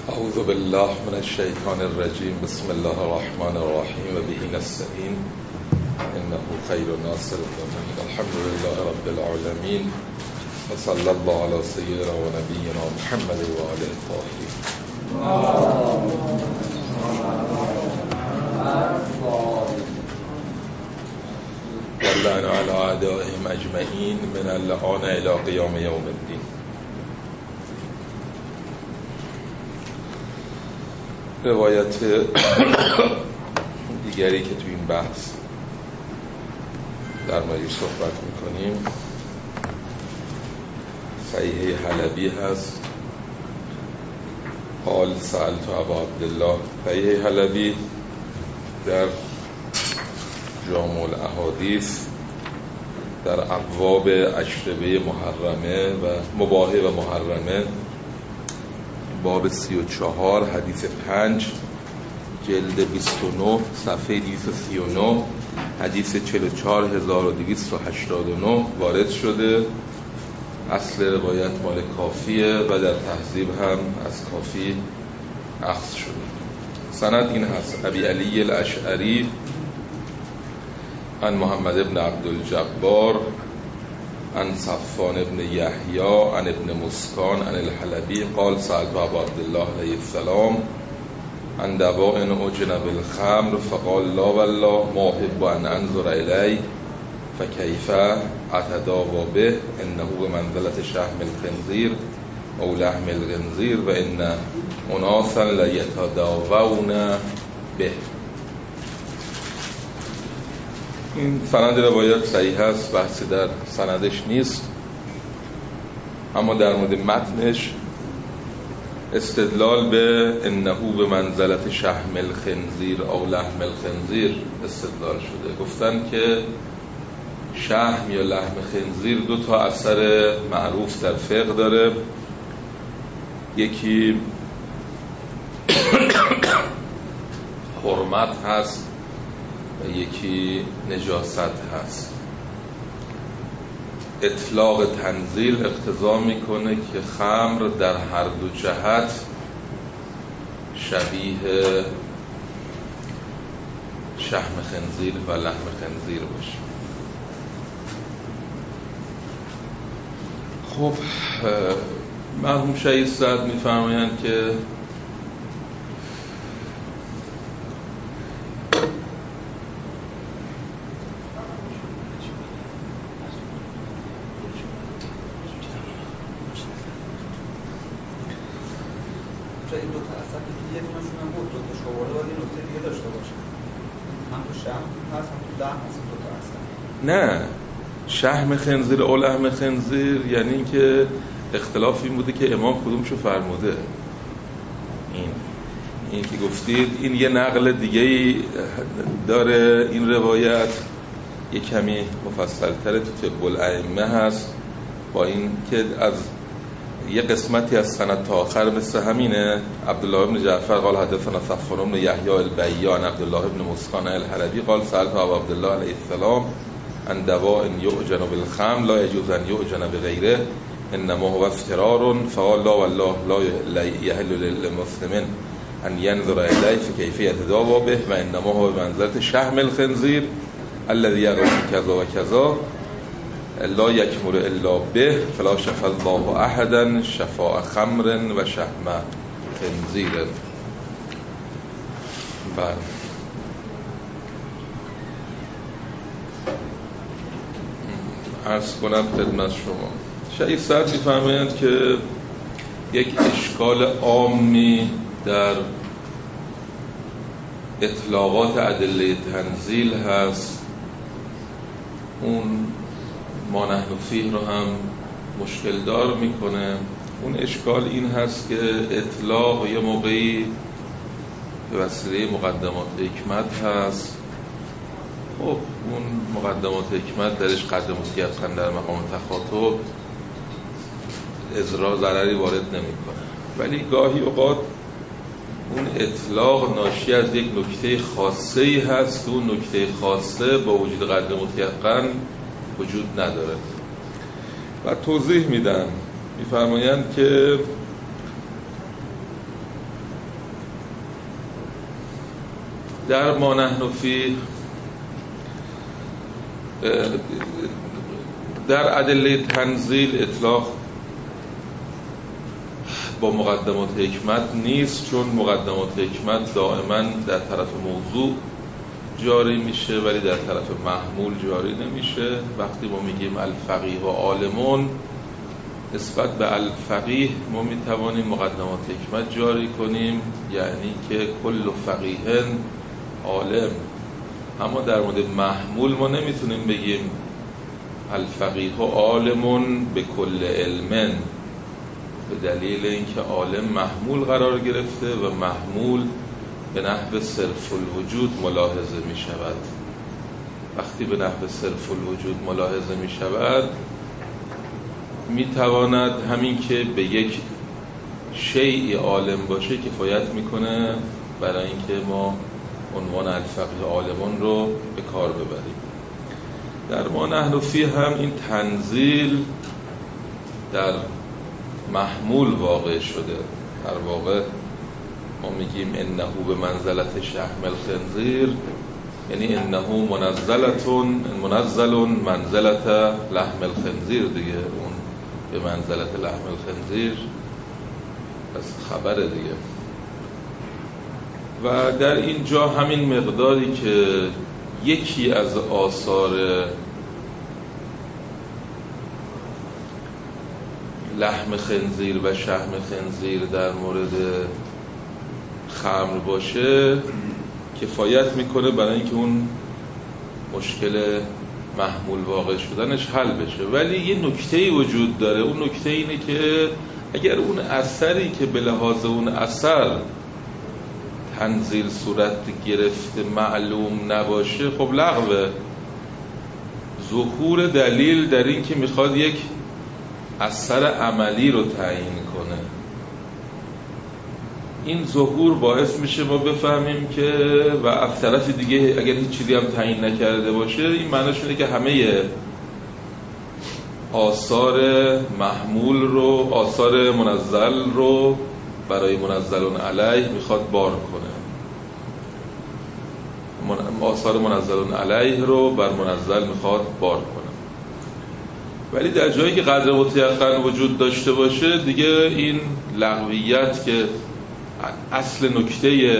اعوذ بالله من الشیطان الرجیم. بسم الله الرحمن الرحیم و به نستعین انه خیر ناصر الامین. الحمد لله رب العالمین و صلی الله علی سیدنا و نبینا محمد و آله الطاهرین. واللعن علی اعدائهم اجمعین من الآن الی قیام یوم الدین. روایت دیگری که تو این بحث در موردش صحبت میکنیم صحیح حلبی هست. قال سألت ابا عبدالله. صحیح حلبی در جامع الاحادیث در ابواب اشربه محرمه و مباحه و محرمه باب 34 حدیث 5 جلد 29 صفحه 239 حدیث 44289 وارد شده. اصل روایت مال کافیه و در تهذیب هم از کافی اخذ شده. سند این هست: ابی علی الاشعری عن محمد ابن عبدالجبار عن صفوان ابن یحیی عن ابن مسکان عن الحلبی قال سألت ابا عبدالله علیه السلام عن دواء أجن بالخمر فقال لا والله ما أحب أن أنظر إليه فكيف أتداوى به إنه بمنزلة شحم الخنزير أو لحم الخنزير وإن أناسا ليتداوون به. این سند روایت صحیح است، بحثی در سندش نیست، اما در مورد متنش استدلال به انه به منزلت شحم الخنزیر او لحم الخنزیر استدلال شده. گفتن که شحم یا لحم خنزیر دو تا اثر معروف در فقه داره. یکی حرمت هست و یکی نجاست هست. اطلاق تنزیل اقتضا میکنه که خمر در هر دو جهت شبیه شحم خنزیر و لحم خنزیر باشه. خب مرحوم شهید سعد میفرمایند که نه، شحم خنزیر او لحم خنزیر یعنی این که اختلاف این بوده که امام کدومشو فرموده. این که گفتید این یه نقل دیگه داره. این روایت یه کمی مفصل‌تر تو طب الائمه هست، با این که از یه قسمتی از سند تا آخر مثل همینه. عبدالله بن جعفر قال حدثنا صفوان بن یحیی البیان عبدالله بن مسکان الحلبی قال سألت ابا عبدالله علیه السلام عن دواء يؤجن بالخمر لا يجوز ان يؤجن بغيره انما هو افترار فقال لا والله لا يحل للمسلم ان ينظر اليه فكيف يتداوى به وانما هو بمنزلة شحم الخنزير الذي يغلب كذا وكذا لا يكمل الا به فلا شفى الله احدا شفاء خمر و شحم خنزیر. بله، عرض کنم خدمت شما. شهید سعد می‌فرمایند که یک اشکال عامی در اطلاقات ادله تنزیل هست، اون ما نحن فیه رو هم مشکل دار میکنه. اون اشکال این هست که اطلاق یه موقعی به وسیله مقدمات حکمت هست. خب اون مقدمات حکمت درش قدر مسیحتن در مقام تخاطب اضرار ضرری وارد نمیکنه، ولی گاهی اوقات اون اطلاق ناشی از یک نکته خاصه‌ای هست. اون نکته خاصه با وجود قدر متیقن وجود نداره. و توضیح میدن، میفرمایند که در ما نحن فی در ادله تنزیل اطلاق با مقدمات حکمت نیست، چون مقدمات حکمت دائما در طرف موضوع جاری میشه ولی در طرف محمول جاری نمیشه. وقتی ما میگیم الفقیه و عالمون، نسبت به الفقیه ما میتوانیم مقدمات حکمت جاری کنیم، یعنی که کل فقیه عالم. اما در مورد محمول ما نمیتونیم بگیم الفقیه و عالمون به کل علمن، به دلیل اینکه عالم محمول قرار گرفته و محمول به نحو صرف الوجود ملاحظه می شود. وقتی به نحو صرف الوجود ملاحظه می شود، می تواند همین که به یک شیء عالم باشه کفایت می کنه برای اینکه ما عنوان الفقیه عالمون رو به کار ببریم. در ما نحن فی هم این تنزیل در محمول واقع شده. در واقع ما میگیم انه به منزلت شحم الخنزیر، یعنی انه منزل منزلت لحم الخنزیر دیگه. اون به منزلت لحم الخنزیر از خبر دیگه. و در اینجا همین مقداری که یکی از آثار لحم خنزیر و شحم خنزیر در مورد خمر باشه کفایت میکنه برای اینکه اون مشکل محمول واقع شدنش حل بشه. ولی یه نکته‌ای وجود داره. اون نکته اینه که اگر اون اثری که به لحاظ اون اثر تنزیل صورت گرفته معلوم نباشه، خب لغوه. ظهور دلیل در این که میخواد یک اثر عملی رو تعیین کنه، این ظهور باعث میشه ما بفهمیم که و از طرف دیگه اگر هیچ چیزی هم تعیین نکرده باشه، این معنیش اینه که همه آثار محمول رو، آثار منزل رو برای منزلون علیه میخواد بار کنه، آثار منزلون علیه رو بر منزل میخواد بار کنه. ولی در جایی که قدر متیقن وجود داشته باشه دیگه این لغویت که اصل نکته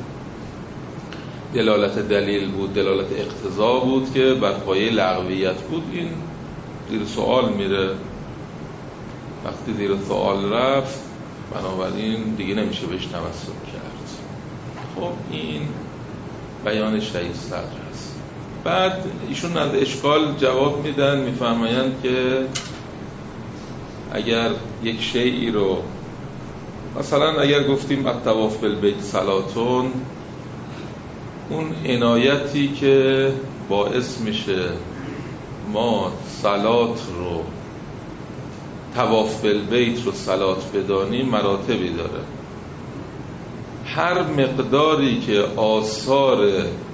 دلالت دلیل بود، دلالت اقتضا بود که بر پایه لغویت بود، این زیر سوال میره. وقتی زیر سوال رفت بنابراین دیگه نمیشه بهش تمسک کرد. خب این بیان شهید صدر هست. بعد ایشون از اشکال جواب میدن، میفرمایند که اگر یک شیئی رو مثلا اگر گفتیم الطواف بالبیت صلاتون، اون عنایتی که باعث میشه ما صلات رو، طواف بالبیت رو صلات بدانیم مراتبی داره. هر مقداری که آثار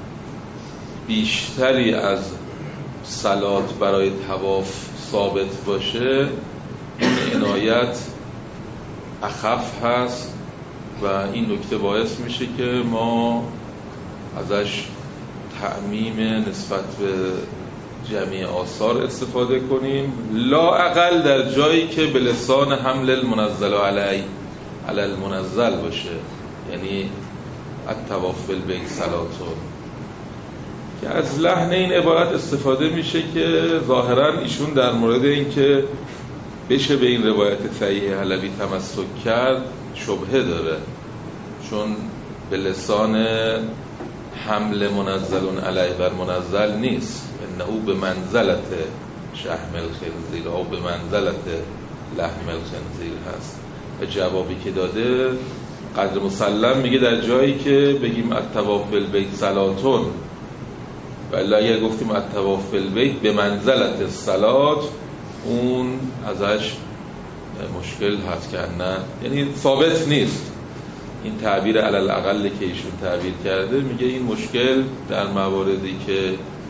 بیشتری از صلات برای طواف ثابت باشه، این عنایت اخف هست و این نکته باعث میشه که ما ازش تعمیم نسبت به جمعی آثار استفاده کنیم، لااقل در جایی که به لسان حمل المنزل علی المنزل باشه، یعنی الطواف بالبیت صلاتون، که از لحن این عبارت استفاده میشه که ظاهرا ایشون در مورد این که بشه به این روایت صحیح حلبی تمسک کرد شبهه داره، چون به لسان حمل منزلون علیه بر منزل نیست، انه به منزلت شحم الخنزیر او به منزلت لحم الخنزیر هست. و جوابی که داده قدر مسلم میگه در جایی که بگیم الطواف بالبیت صلاتون، ولی اگر گفتیم الطواف بالبیت به منزلت الصلات، اون ازش مشکل هست که نه، یعنی ثابت نیست. این تعبیر علل اقل که ایشون تعبیر کرده، میگه این مشکل در مواردی که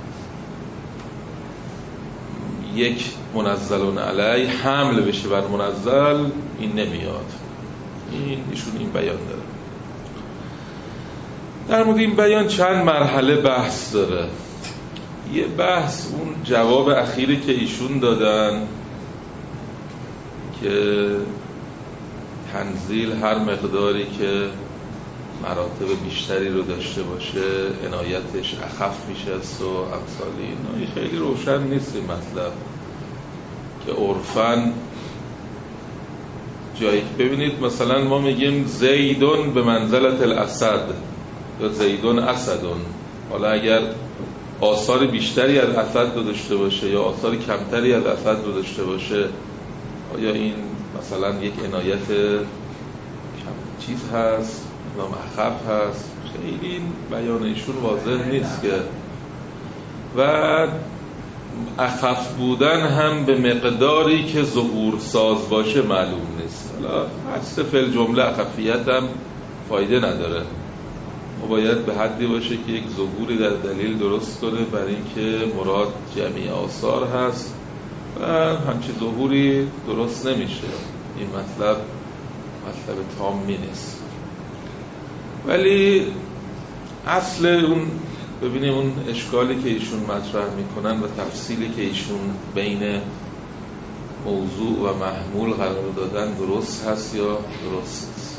یک منزلون علی حمل بشه بر منزل، این نمیاد. این ایشون این بیان داره. در مورد این بیان چند مرحله بحث داره. یه بحث اون جواب اخیری که ایشون دادن که تنزیل هر مقداری که مراتب بیشتری رو داشته باشه عنایتش اخف میشه است و امثال اینا. خیلی روشن نیست این مطلب که عرفاً جایی که ببینید مثلا ما میگیم زیدون به منزلت الاسد یا زیدون اسدون، حالا اگر آثار بیشتری از اسد رو داشته باشه یا آثار کمتری از اسد رو داشته باشه، آیا این مثلا یک عنایت کم چیز هست یا اخف هست؟ خیلی این بیان ایشون واضح نیست که. و اخف بودن هم به مقداری که ظهور ساز باشه معلوم نیست. حالا حدس فعل جمله اخفیت هم فایده نداره، ما باید به حدی باشه که یک ظهوری در دلیل درست کنه برای اینکه مراد جمعی آثار هست و همچی ظهوری درست نمیشه. این مطلب تامی نیست. ولی اصل اون ببینیم اون اشکالی که ایشون مطرح میکنن و تفصیلی که ایشون بین موضوع و محمول قرار دادن درست هست یا درست نیست.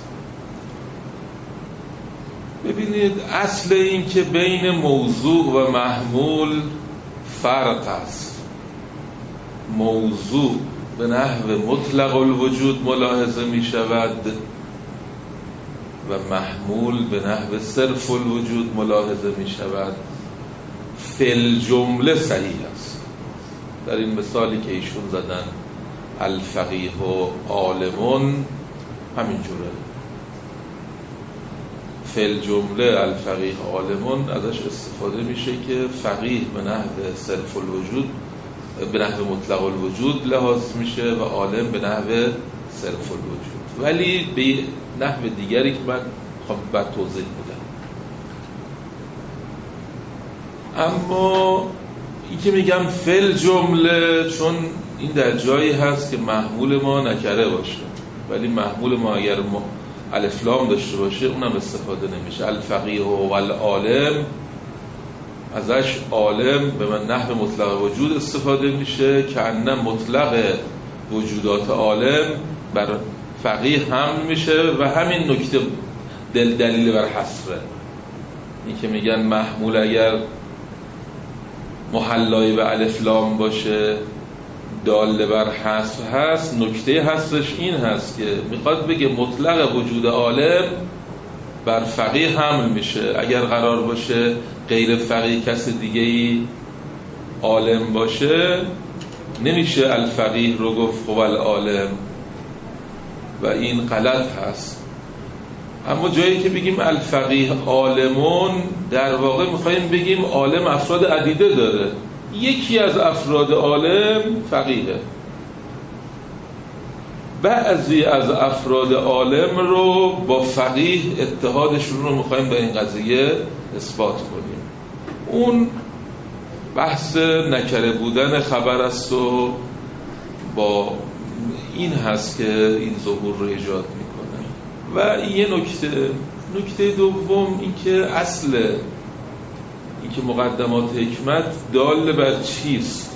ببینید اصل این که بین موضوع و محمول فرق است. موضوع به نحو مطلق الوجود ملاحظه می شود و محمول به نحو صرف الوجود ملاحظه می شود. فی الجمله صحیح است. در این مثالی که ایشون زدن الفقیه و عالمون همینجوره. فی الجمله الفقیه عالمون ازش استفاده میشه که فقیه به نحو صرف الوجود به نحو مطلق الوجود لحاظ میشه و عالم به نحو صرف الوجود، ولی به نحو دیگری که من خواهم بعد توضیح بدم. اما این که میگم فی الجمله چون این در جایی هست که محمول ما نکره باشه، ولی محمول ما اگر الف لام داشته باشه اونم استفاده نمیشه. الفقیه و العالم ازش عالم به من نحو مطلق وجود استفاده میشه که انه مطلق وجودات عالم بر فقیه حمل میشه و همین نکته دلیل بر حصره. این که میگن محمول اگر محلای به الف لام باشه دال بر حصر هست، نکته حصرش این هست که میخواد بگه مطلق وجود عالم بر فقیه حمل میشه. اگر قرار باشه غیر فقیه کس دیگه‌ای عالم باشه نمیشه الفقیه رو گفت خب العالم و این غلط هست. اما جایی که بگیم الفقیه عالمون در واقع میخواییم بگیم عالم افراد عدیده داره، یکی از افراد عالم فقیه، بعضی از افراد عالم رو با فقیه اتحادشون رو میخواییم به این قضیه اثبات کنیم. اون بحث نکره بودن خبر است و با این هست که این ظهور رو ایجاد میکنه. و یه نکته دوم این که اصل این که مقدمات حکمت دال بر چیست؟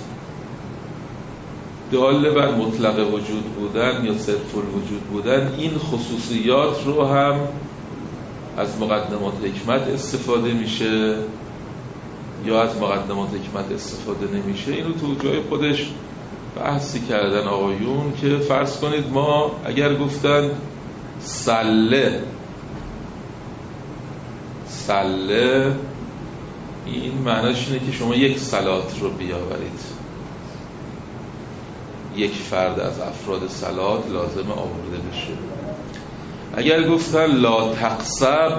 دال بر مطلق وجود بودن یا صرف الوجود بودن. این خصوصیات رو هم از مقدمات حکمت استفاده میشه یا از مقدمات حکمت استفاده نمیشه. این رو تو جای خودش بحثی کردن آقایون که فرض کنید ما اگر گفتن سله این معناش اینه که شما یک صلات رو بیاورید، یک فرد از افراد صلات لازم آورده بشه. اگر گفتن لا تقصب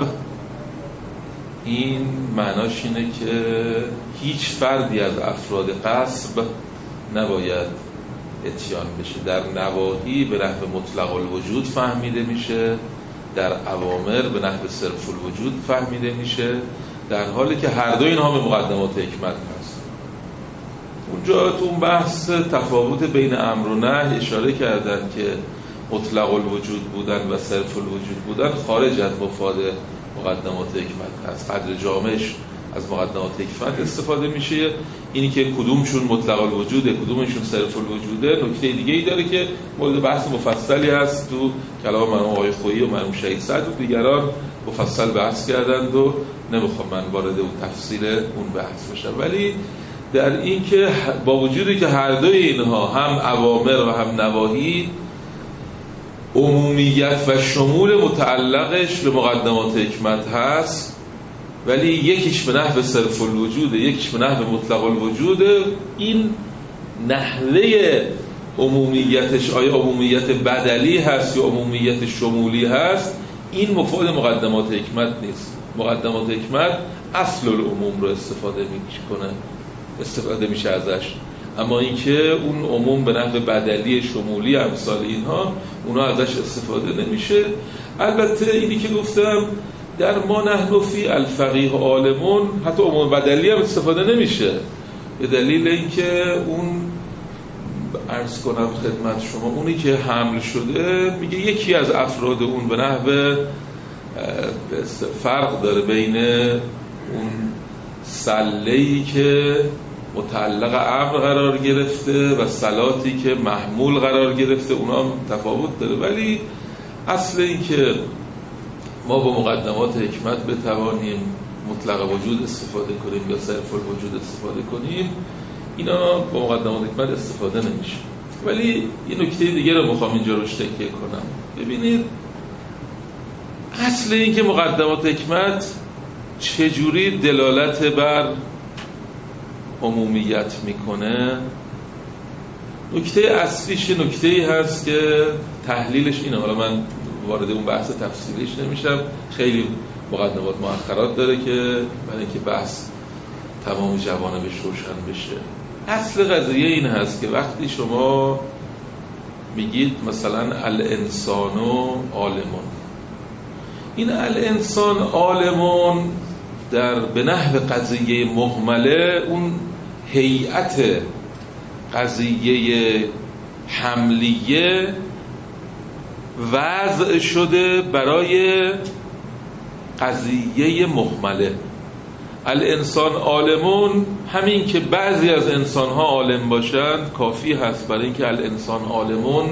این معناش اینه که هیچ فردی از افراد قصب نباید اتیان بشه. در نواهی به نحو مطلق الوجود فهمیده میشه، در اوامر به نحو صرف الوجود فهمیده میشه، در حالی که هر دو اینها به مقدمات حکمت هست. اونجا تو اون بحث تفاوت بین امر و نهی اشاره کردن که مطلق الوجود بودن و صرف الوجود بودن خارج از مفاد مقدمات حکمت هست، قدر جامعش از مقدمات حکمت استفاده میشه. اینی که کدومشون مطلق الوجوده کدومشون صرف الوجوده نکته دیگه ای داره که مورد بحث مفصلی هست تو کلام مرحوم آقای خویی و مرحوم شهید سعد و دیگران مفصل بحث کردند و نمیخوام من وارد اون تفصیل اون بحث بشم. ولی در این که با وجودی که هر دوی اینها هم اوامر و هم نواهی عمومیت و شمول متعلقش به مقدمات حکمت هست، ولی یکیش به نحو صرف الوجوده یکیش به نحو مطلق الوجوده. این نحوه عمومیتش آیا عمومیت بدلی هست یا عمومیت شمولی هست، این مفاد مقدمات حکمت نیست. مقدمات حکمت اصل العموم رو استفاده میشه ازش، اما اینکه اون عموم به نحو بدلی شمولی امثال اینها اونا ازش استفاده نمیشه. البته اینی که گفتم در ما نحن فی الفقیه عالمون حتی عموم بدلی هم استفاده نمیشه، به دلیل اینکه اون عرض کنم خدمت شما اونی که حمل شده میگه یکی از افراد اون به نحو فرق داره بین اون سله‌ای که متعلق امر قرار گرفته و صلاتی که محمول قرار گرفته، اونا هم تفاوت داره. ولی اصل این که ما با مقدمات حکمت بتوانیم مطلق وجود استفاده کنیم یا صرف الوجود استفاده کنیم، اینا با مقدمات حکمت استفاده نمیشه. ولی این نکته دیگه رو میخوام اینجا روش تکیه کنم. ببینید اصل این که مقدمات حکمت چجوری دلالت بر عمومیت میکنه، نکته اصلیش نکته‌ای هست که تحلیلش اینه. حالا من وارد اون بحث تفصیلیش نمیشم، خیلی مقدمات مؤخرات داره که برای اینکه بحث تمام جوانبش روشن بشه. اصل قضیه این هست که وقتی شما میگید مثلا الانسان عالمون، این الانسان عالمون در به نحو قضیه مهمله اون هیئت قضیه حملیه وضع شده برای قضیه مهمله. الانسان عالمون، همین که بعضی از انسانها عالم باشند کافی هست برای اینکه الانسان عالمون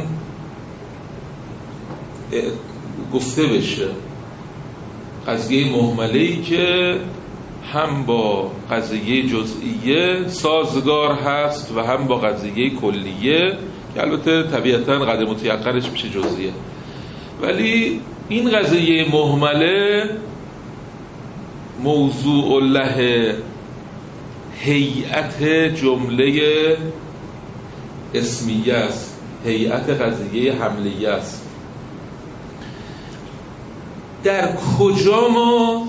گفته بشه. قضیه مهمله‌ای که هم با قضیه جزئیه سازگار هست و هم با قضیه کلیه که البته طبیعتاً قدر متیقنش میشه جزئیه. ولی این قضیه مهمله موضوع له هیئت جمله اسمیه است، هیئت قضیه حملیه است. در کجا ما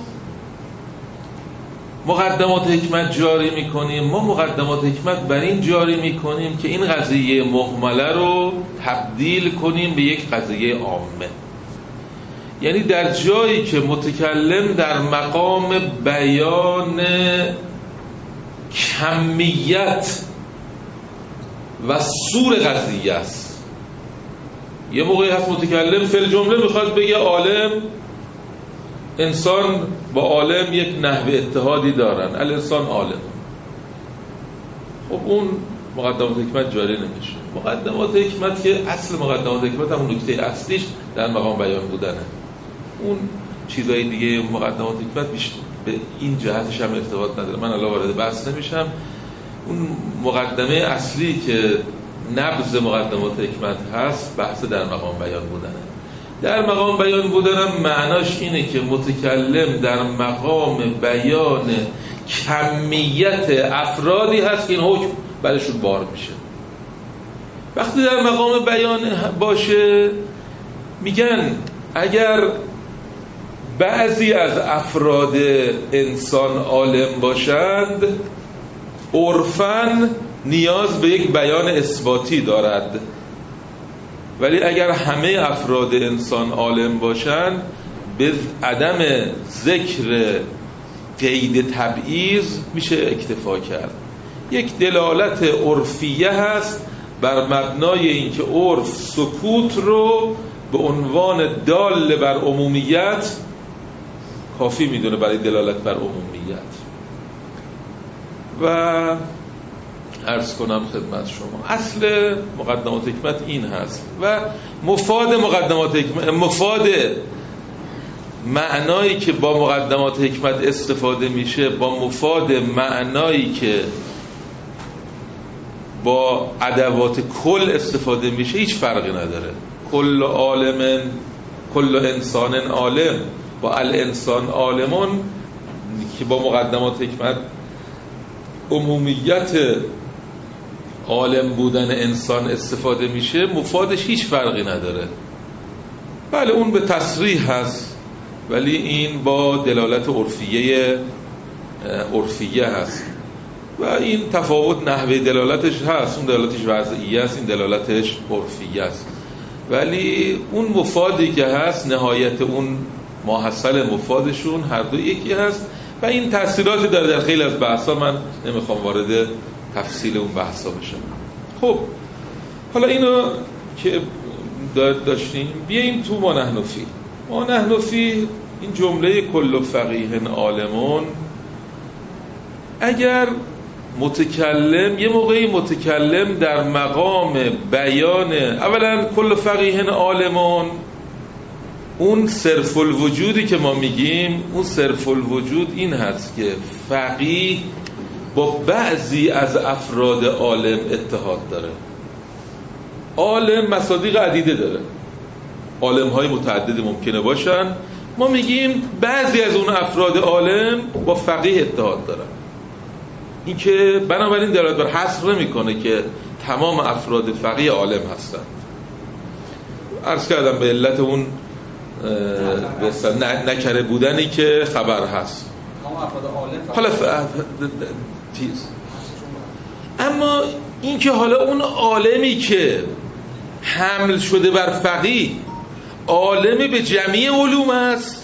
مقدمات حکمت جاری میکنیم؟ ما مقدمات حکمت بر این جاری میکنیم که این قضیه مهمله رو تبدیل کنیم به یک قضیه عامه. یعنی در جایی که متکلم در مقام بیان کمیت و سور قضیه است، یه موقعی هست متکلم فی الجمله میخواد بگه عالم، انسان با عالم یک نحو اتحادی دارن، الانسان عالم. خب اون مقدمات حکمت جاری نمیشه. مقدمات حکمت که اصل مقدمات حکمت همون نکته اصلیش در مقام بیان بودنه. اون چیزای دیگه مقدمات حکمت بیشتر به این جهتش هم ارتباط نداره، من الان وارد بحث نمیشم. اون مقدمه اصلی که نبض مقدمات حکمت هست بحث در مقام بیان بودنه. در مقام بیان بودنم معناش اینه که متکلم در مقام بیان کمیت افرادی هست که این حکم برشون بار میشه. وقتی در مقام بیان باشه میگن اگر بعضی از افراد انسان عالم باشند عرفاً نیاز به یک بیان اثباتی دارد، ولی اگر همه افراد انسان عالم باشند به عدم ذکر قید تبعیض میشه اکتفا کرد. یک دلالت عرفیه هست بر مبنای اینکه عرف سکوت رو به عنوان دال بر عمومیت کافی میدونه برای دلالت بر عمومیت. و عرض کنم خدمت شما اصل مقدمات حکمت این هست و مفاد مقدمات حکمت، مفاد معنایی که با مقدمات حکمت استفاده میشه با مفاد معنایی که با ادوات کل استفاده میشه هیچ فرقی نداره. کل عالم، کل انسان عالم، با الانسان عالمون که با مقدمات حکمت عمومیت عالم بودن انسان استفاده میشه، مفادش هیچ فرقی نداره. بله اون به تصریح هست، ولی این با دلالت عرفیه هست و این تفاوت نحوه دلالتش هست. اون دلالتش وضعیه است، این دلالتش عرفیه است، ولی اون مفادی که هست نهایت اون ماحصل مفادشون هر دو یکی هست و این تأثیراتی داره در خیلی از بحثا. من نمیخوام وارد تفصیل اون بحثا بشم. خب حالا اینو که داشتیم بیاییم تو ما نحن فی این جمله کل فقیه عالمون. اگر متکلم یه موقعی متکلم در مقام بیان اولا کل فقیه عالمون، اون صرف الوجودی که ما میگیم، اون صرف الوجود این هست که فقیه با بعضی از افراد عالم اتحاد داره. عالم مصادیق عدیده داره، عالم های متعدد ممکنه باشن، ما میگیم بعضی از اون افراد عالم با فقیه اتحاد دارن. این که بنابراین دلالت بر حصر نمیکنه که تمام افراد فقیه عالم هستن. عرض کردم به علت اون نکره بودنی که خبر هست. حالا چیز اما این که حالا اون عالمی که حمل شده بر فقیه عالمی به جمیع علوم است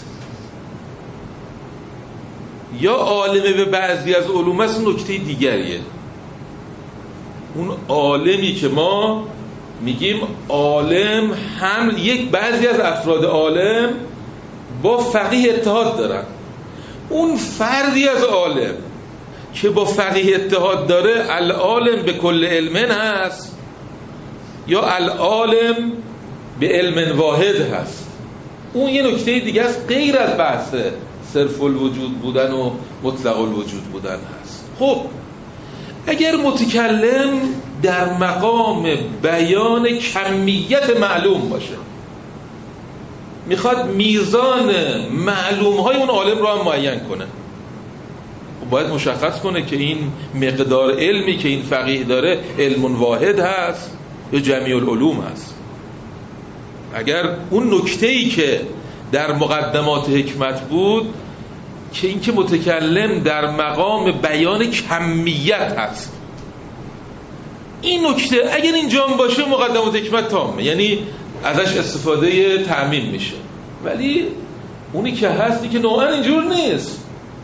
یا عالمی به بعضی از علوم است، نکته دیگریه. اون عالمی که ما میگیم عالم حمل، یک بعضی از افراد عالم با فقیه اتحاد دارن، اون فردی از عالم که با فقیه اتحاد داره العالم به کل علم هست یا العالم به علم واحد هست. اون یه نکته دیگه است غیر از بحث صرف الوجود بودن و مطلق الوجود بودن هست. خب اگر متکلم در مقام بیان کمیت معلوم باشه، میخواد میزان معلوم های اون عالم رو هم معین کنه، باید مشخص کنه که این مقدار علمی که این فقیه داره علم واحد هست یا جمیع العلوم هست. اگر اون نکته‌ای که در مقدمات حکمت بود که این که متکلم در مقام بیان کمیت هست، این نکته اگر اینجا باشه مقدمات حکمت تامه، یعنی ازش استفاده تعمیم میشه. ولی اونی که هستی که نوعا اینجور نیست.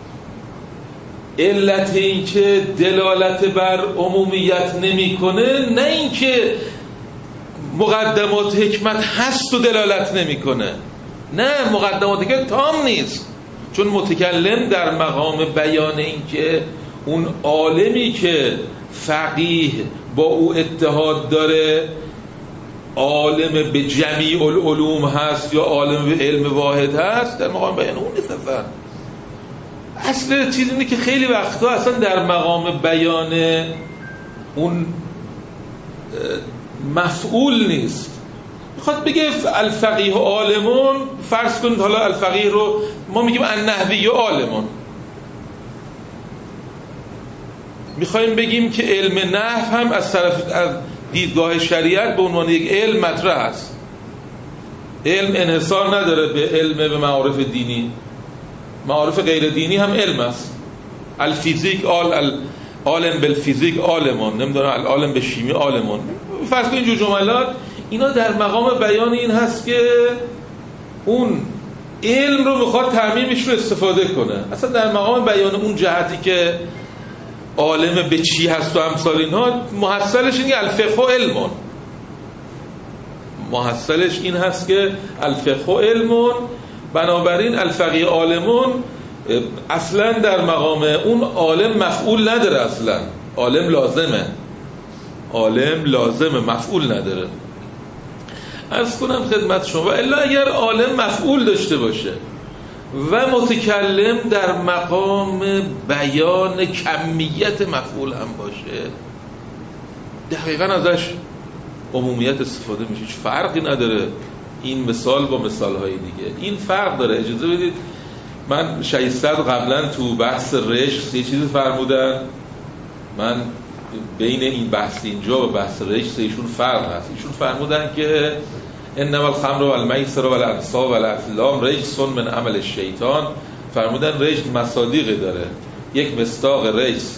علت این که دلالت بر عمومیت نمیکنه نه این که مقدمات حکمت هست و دلالت نمیکنه، نه، مقدمات حکمت تام نیست، چون متکلم در مقام بیان این که اون عالمی که فقیه با او اتحاد داره عالم به جمیع العلوم هست یا عالم به علم واحد هست، در مقام بیان اون نیست. اصل چیز اینه که خیلی وقتا اصلا در مقام بیان اون مفعول نیست. میخواد بگه الفقیه عالمون، فرض کنید حالا الفقیه رو ما میگیم النحوی عالمون، میخوایم بگیم که علم نحو هم از دیدگاه شریعت به عنوان یک علم مطرح است. علم انحصار نداره به علم به معارف دینی، معارف غیر دینی هم علم است. الفیزیک عالم بالفیزیک عالمون، نمیدونم العالم به شیمی عالمون. فرض کنید اینجور جملات اینا در مقام بیان این هست که اون علم رو میخواد تعمیمش رو استفاده کنه. اصلا در مقام بیان اون جهتی که عالم به چی هست و امثال اینها، محصلش این الفقه علمون، محصلش این هست که الفقه علمون بنابراین الفقیه عالمون اصلا در مقام اون عالم مفعول نداره، اصلا عالم لازمه مفعول نداره. عرض کنم خدمت شما، و الا اگر عالم مفعول داشته باشه و متکلم در مقام بیان کمیت مفعول هم باشه، دقیقا ازش عمومیت استفاده میشه، هیچ فرقی نداره این مثال با مثالهای دیگه. این فرق داره. اجازه بدید من شهید صدر قبلا تو بحث رشت یه چیزی فرمودن، من بین این بحث اینجا و بحث رشت ایشون فرق هست. ایشون فرمودن که انما الخمر والمیسر والانصاب والازلام رجس من عمل الشیطان. فرمودن رجس مصادیقی داره، یک مصداق رجس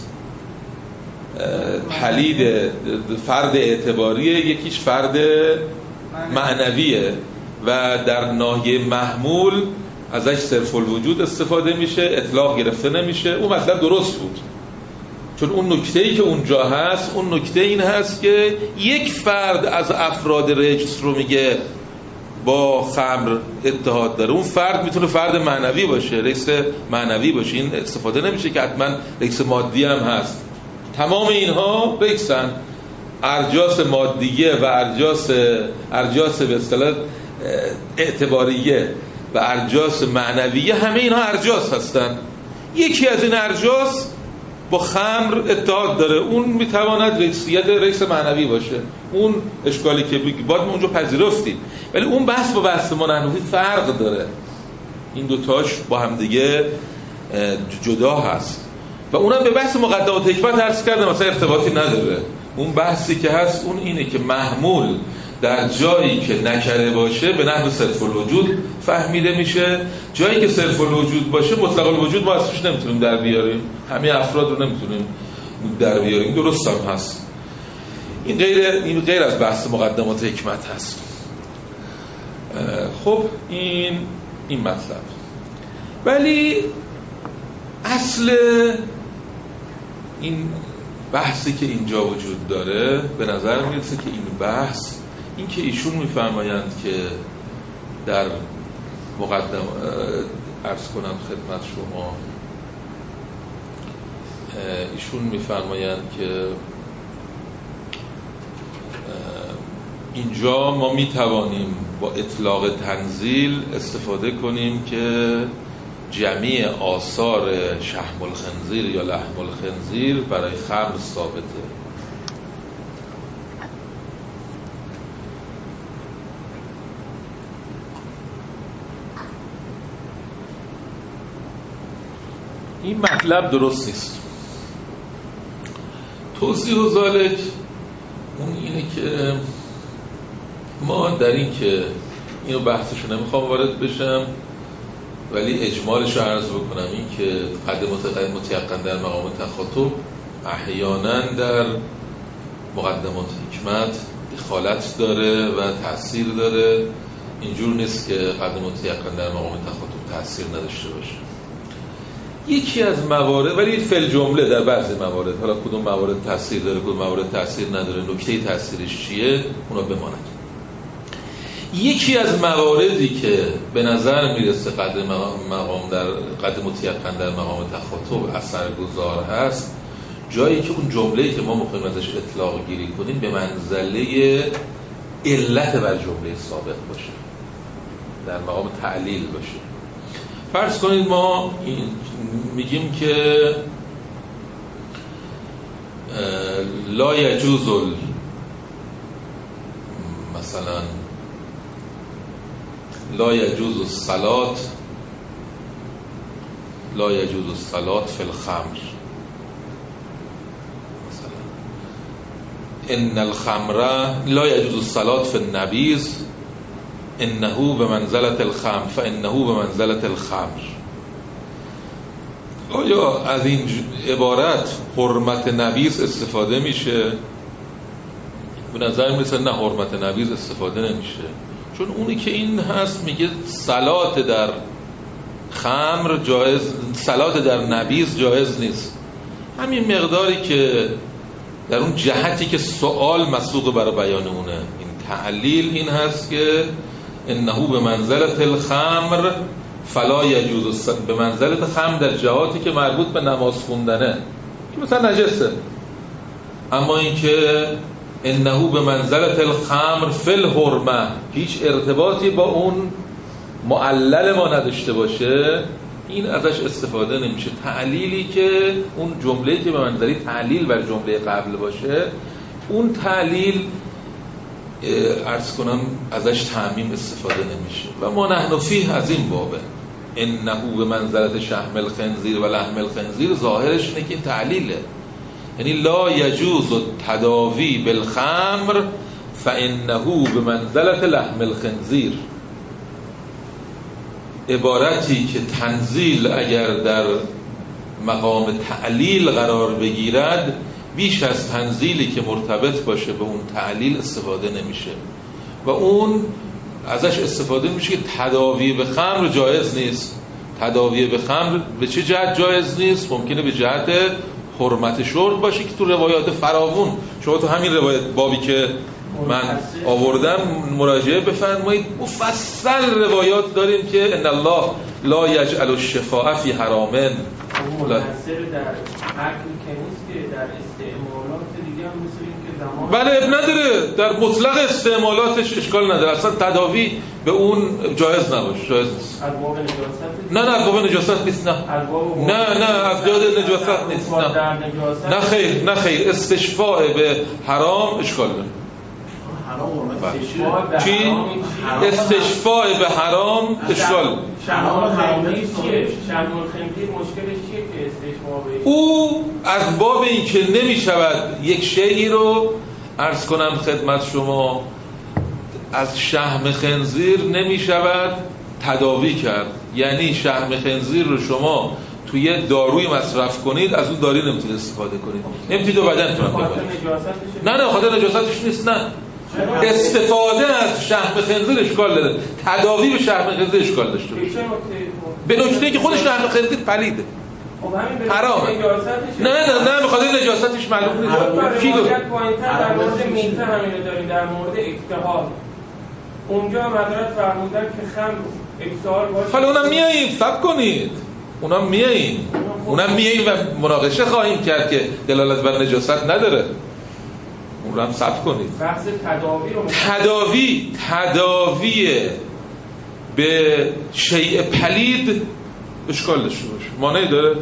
پلید فرد اعتباریه، یکیش فرد معنویه و در ناحیه محمول ازش صرف الوجود استفاده میشه، اطلاق گرفته نمیشه. اون مطلب درست بود، چون اون نکته‌ای که اونجا هست، اون نکته این هست که یک فرد از افراد رجس رو میگه با خمر اتحاد داره. اون فرد میتونه فرد معنوی باشه، رجس معنوی باشه، این استفاده نمیشه که حتما رجس مادی هم هست. تمام اینها رجسن، ارجاس مادیه و ارجاس به اصطلاح اعتباریه و ارجاس معنویه، همه اینها ارجاس هستن. یکی از این ارجاس با خمر اتحاد داره، اون میتواند رجس معنوی باشه. اون اشکالی که باید ما اونجا پذیرفتیم، ولی اون بحث با بحث ما نحنفی فرق داره. این دوتاش با هم دیگه جدا هست و اونم به بحث مقدمات حکمت عرض کردم مثلا ارتباطی نداره. اون بحثی که هست اون اینه که محمول در جایی که نکره باشه به نحو صرف الوجود فهمیده میشه، جایی که صرف الوجود باشه مطلق الوجود ما ازش نمیتونیم در بیاریم، همه افراد رو نمیتونیم در بیاریم. درست هم هست. این غیر از بحث مقدمات حکمت هست. خب این مطلب، ولی اصل این بحثی که اینجا وجود داره به نظر میرسه که این بحث، این که ایشون میفرمایند که در مقدم عرض کنم خدمت شما، ایشون میفرمایند که اینجا ما میتوانیم با اطلاق تنزیل استفاده کنیم که جمعی آثار شحم الخنزیر یا لحم الخنزیر برای خمر ثابته. این مطلب درست نیست. توضیح و ذالک اون اینه که ما در این که اینو بحثشو نمیخوام وارد بشم، ولی اجمالش رو عرض بکنم، این که قد متیقن در مقام تخاطب احیانا در مقدمات حکمت دخالت داره و تأثیر داره. اینجور نیست که قد متیقن در مقام تخاطب تأثیر نداشته باشه. یکی از موارد، ولی فل جمله در بعضی موارد، حالا کدوم موارد تأثیر داره کدوم موارد تأثیر نداره، نکته تأثیرش چیه اونا بماند. یکی از مواردی که به نظر میرسه قد متیقن در مقام تخاطب اثرگذار هست، جایی که اون جمله‌ای که ما می‌خوایم ازش اطلاق گیری کنیم به منزله علت بر جمله سابق باشه، در مقام تعلیل باشه. فرض کنید ما میگیم که لا یجوز مثلا لا یجوز الصلاة فی الخمر، مثلا ان الخمر لا یجوز الصلاة فی النبیذ انه بمنزلة الخمر فانه بمنزلة الخمر. آیا از این عبارت حرمت نبیذ استفاده میشه؟ به نظر میرسه نه، حرمت نبیذ استفاده نمیشه، چون اونی که این هست میگه صلات در خمر جایز، صلات در نبیذ جایز نیست. همین مقداری که در اون جهتی که سوال مسوق برای بیان اونه. این تعلیل این هست که انه به منزلت الخمر فلا یجوز به منزلت خمر در جهاتی که مربوط به نماز خوندنه که مثلا نجسه، اما اینکه انه به منزلت الخمر فی الحرمه هیچ ارتباطی با اون معلل ما نداشته باشه، این ازش استفاده نمیشه. تعلیلی که اون جمله‌ای که به منزله تعلیل بر جمله قبل باشه، اون تعلیل عرض کنم ازش تعمیم استفاده نمیشه. و ما نحن فیه از این بابه انه به منزلت شحم الخنزیر و لحم الخنزیر، ظاهرش اینه که این تعلیله، یعنی لا یجوز التداوی بالخمر فانه به منزلت لحم الخنزیر. عبارتی که تنزیل اگر در مقام تعلیل قرار بگیرد، بیش از تنزیلی که مرتبط باشه به اون تعلیل استفاده نمیشه و اون ازش استفاده میشه که تداوی به خمر جایز نیست. تداوی به خمر به چه جهت جایز نیست؟ ممکنه به جهت حرمت شرب باشه که تو روایات فراوون، شما تو همین روایت بابی که من آوردم مراجعه بفرمایید، مفصل روایات داریم که ان الله لا یجعل الشفاء فی حرام. منحصر در عقل که نیست که در استعمالات دیگه هم مثل این که زمان بله اب نداره، در مطلق استعمالاتش اشکال نداره، اصلا تداوی به اون جایز نباشه، جایز نیست. ارباب نجاست نه ارباب نجاست نیست، نه افراد نجاست نیست، نه خیر، نه خیر، استشفاء به حرام اشکال داره. چی؟ استشفاء به حرام اشکال. شحم الخنزیر چیه؟ شحم الخنزیر مشکلش چیه که استشفاء بشه؟ او از باب این که نمی شود یک شیئی رو عرض کنم خدمت شما، از شحم خنزیر نمی شود تداوی کرد. یعنی شحم خنزیر رو شما توی داروی مصرف کنید، از اون داروی نمیتونید استفاده کنید، نمیتونید و بدنتون ببرید. نه خاطر نجاستش نیست، نه استفاده از شحم خنزیر اشکال داره، تداوی به شحم خنزیر اشکال داشته باشه. به نکته که خودش شحم خنزیر پلیده، حرامه. نه به خاطر نجاستش معلوم نیست. کی داره؟ در مورد میته همینو داریم، در مورد اکتحال اونجا مدارت فرمودن که خمر اکتحال باشه. حالا اونم میاییم صبر کنید، اونم میاییم و مناقشه خواهیم کرد که دلالت بر نجاست نداره، اون رو هم صبر کنید. بحث تداوی رو تداوی به شیء پلید اشکال داشته باشه، مانعی داره؟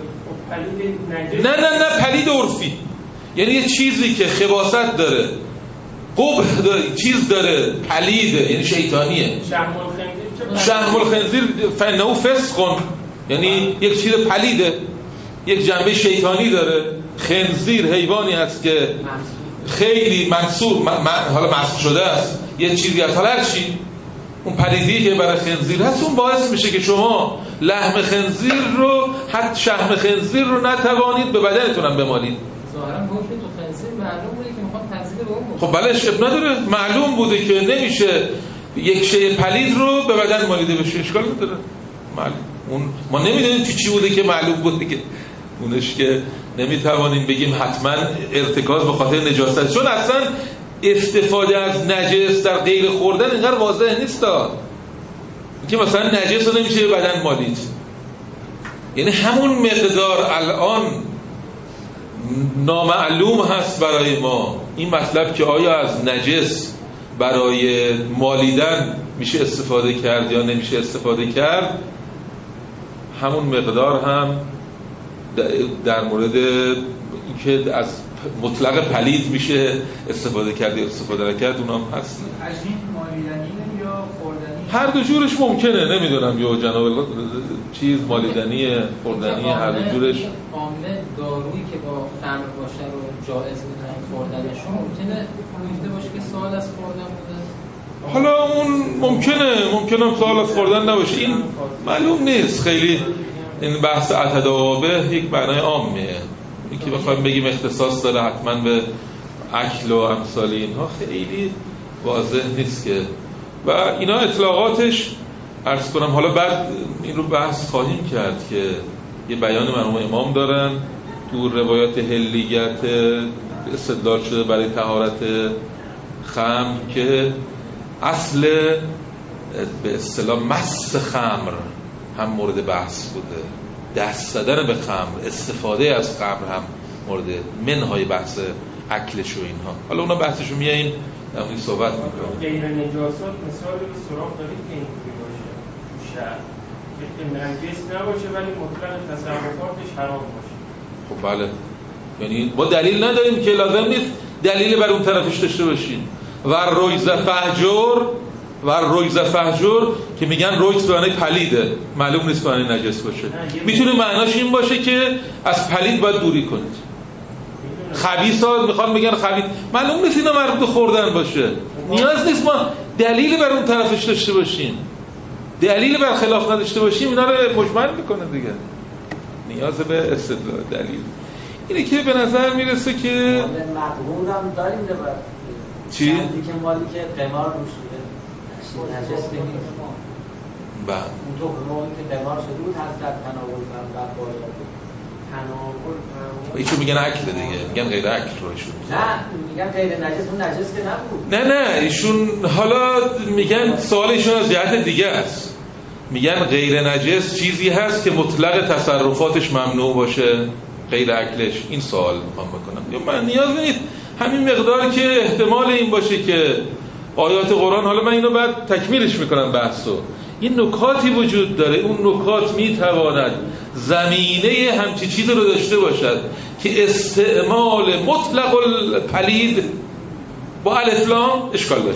نه پلید عرفی، یعنی یه چیزی که خباثت داره، قبح داره، چیز داره، پلیده، یعنی شیطانیه. شحم الخنزیر فانه فسق، یعنی یک چیز پلیده، یک جنبه شیطانی داره. خنزیر حیوانی هست که خیلی منصور حالا مسخ شده است، یه چیزی از هر چی اون پلیدی که برای خنزیر هست، اون باعث میشه که شما لحم خنزیر رو، حتی شحم خنزیر رو نتوانید به بدنتون هم بمالید. ظاهرا حکم تو خنزیر معلوم بوده که میخواد تنزیل به اون خب بله اشکال نداره، معلوم بوده که نمیشه یک شی پلید رو به بدن مالیده بشه، اشکال نداره. معلوم اون ما نمیدونیم چی بوده که معلوم بوده که اونش که نمیتوانیم بگیم حتما ارتکاز به خاطر نجاست، چون اصلا استفاده از نجس در غیر خوردن اینقدر واضح نیست که مثلا نجس رو نمیشه به بدن مالید. یعنی همون مقدار الان نامعلوم هست برای ما این مطلب که آیا از نجس برای مالیدن میشه استفاده کرد یا نمیشه استفاده کرد، همون مقدار هم در مورد اینکه از مطلق پلید میشه استفاده کرد یا استفاده نکرد اونام هست. عجین مالیدنی یا خوردنی؟ هر دو جورش ممکنه، نمیدونم یا جناب چیز مالیدنی خوردنی هر دو جورش. عامه دارویی که با خمر باشه رو جایز می‌دونن خوردنش، ممکنه بوده باشه که سوال از خوردن بوده. حالا اون ممکنه سوال از خوردن نباشه، این معلوم نیست خیلی. این بحث اتداوابه یک معنای عامیه، اینکه بخوایم بگیم اختصاص داره حتما به اکل و امثال اینها خیلی واضح نیست که، و اینا اطلاقاتش عرض کنم حالا بعد این رو بحث خواهیم کرد که یه بیان مرحوم امام دارن تو روایات حلیت استدلال شده برای طهارت خمر که اصل به اصطلاح مس خمر هم مورد بحث بوده، دست زدن به خمر، استفاده از خمر هم مورد منهای بحث اکلش و اینها. حالا اونا بحثشو میاییم در مورد صحبت میکنیم. غیر نجاست مثال به سراغ دارید که اینجوری باشه تو شهر که نجس نباشه ولی مطلق تصرفاتش حرام باشه. خب بله، یعنی ما دلیل نداریم که لازم نیست دلیل بر اون طرفش داشته باشیم. و رویز فحجر که میگن رویز به معنی پلیده، معلوم نیست به معنی نجس باشه. میتونه معناش این باشه که از پلید باید دوری کنید. خبیثات میخوان بگن خبیث، معلوم نیست اینا مربوط به خوردن باشه. نیاز نیست ما دلیلی بر اون طرفش داشته باشیم، دلیلی بر خلاف نداشته باشیم، اینا رو مجمل میکنه دیگه. نیاز به استدلال دلیل اینه که به نظر میرسه که مقبول هم داریم ده باید چی؟ که مالی که قمار روش بوده نجس بگیم با اون تو قماری که قمار شده بود هست در تناول و باید ایشون میگن اکل دیگه، میگن غیر اکل رو ایشون نه میگن غیر نجس، اون نجس که نبود. نه ایشون حالا میگن سوال ایشون از جهت دیگه است. میگن غیر نجس چیزی هست که مطلق تصرفاتش ممنوع باشه، غیر اکلش. این سوال میخوام بکنم. یا من نیاز نیست همین مقدار که احتمال این باشه که آیات قرآن، حالا من اینو بعد تکمیلش میکنم بحثو، این نکاتی وجود داره، اون نکات میتواند زمینه همچی چیز رو داشته باشد که استعمال مطلق الپلید با الف لام اشکال باشه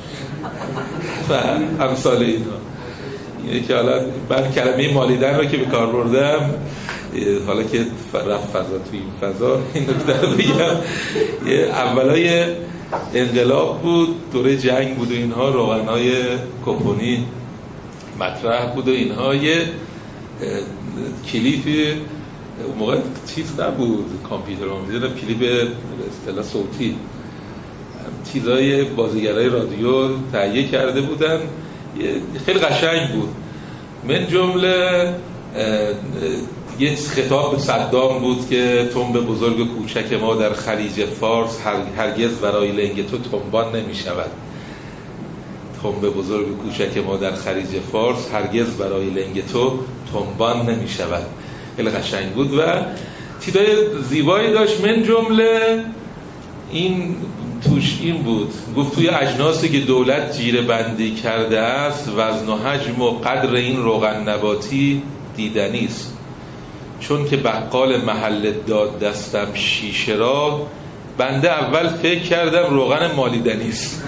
و امثال اینا. اینه که حالا من کلمه مالیدن رو که به کار بردم، حالا که رفت فضا توی این فضا، این نکته رو بگم. اولای انقلاب بود، دوره جنگ بود و اینها، روغنهای کپونی مطرح بود و اینها. یه کلیپی اون موقع چیز نبود، کامپیوتر می‌دیدن، کلیپ به اصطلاح صوتی، چیزای بازیگرای رادیو تهیه کرده بودن، خیلی قشنگ بود. من جمله یه خطاب به صدام بود که تنب بزرگ کوچک ما در خلیج فارس هرگز برای لنگ تو تنبان نمی شود. تنب بزرگ کوچک ما در خلیج فارس هرگز برای لنگ تو تنبان نمی شود. خیلی قشنگ بود و چیزای زیبایی داشت. من جمله این توش این بود، گفت توی اجناسی که دولت جیره بندی کرده است وزن و حجم و قدر این روغن نباتی دیدنی است، چون که بقال محل داد دستم شیشه را، بنده اول فکر کردم روغن مالیدنی است.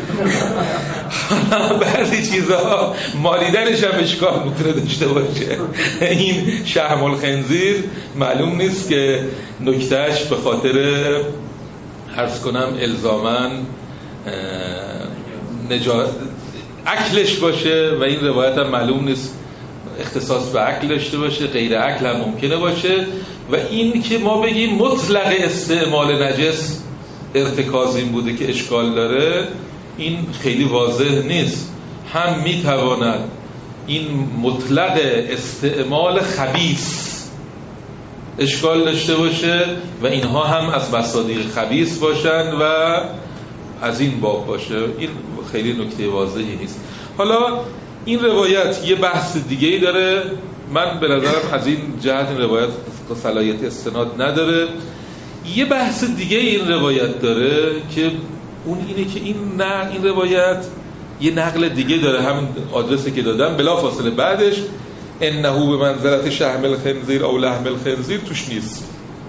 بعضی چیزها مالیدنش هم اشکال میتونه داشته باشه. این شحم الخنزیر معلوم نیست که نکتهش به خاطر عرض کنم الزاماً اکلش باشه و این روایت هم معلوم نیست اختصاص به اکل داشته باشه، غیر اکل هم ممکنه باشه. و این که ما بگیم مطلق استعمال نجس ارتکاز این بوده که اشکال داره، این خیلی واضح نیست. هم میتواند این مطلق استعمال خبیث اشکال داشته باشه و اینها هم از مصادیق خبیث باشن و از این باب باشه. این خیلی نکته واضحی نیست. حالا این روایت یه بحث دیگه‌ای داره، من به نظرم از این جهت این روایت صلاحیت استناد نداره. یه بحث دیگه این روایت داره که اون اینه که این روایت یه نقل دیگه داره، همین آدرسی که دادم بلافاصله بعدش انه به منزلت شحم الخنزیر او لحم الخنزیر توش نیست.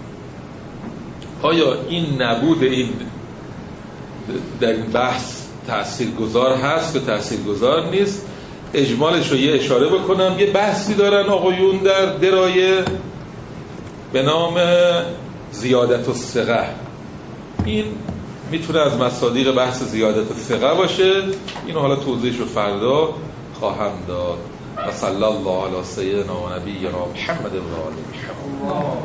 آیا این نبود این در این بحث تاثیرگذار هست یا تاثیرگذار نیست؟ اجمالش رو یه اشاره بکنم. یه بحثی دارن آقایون در درایه به نام زیادت الثقه. این میتونه از مصادیق بحث زیادت الثقه باشه. اینو حالا توضیحش رو فردا خواهم داد. و صلی الله علی سیدنا و نبینا محمد و آله محمد.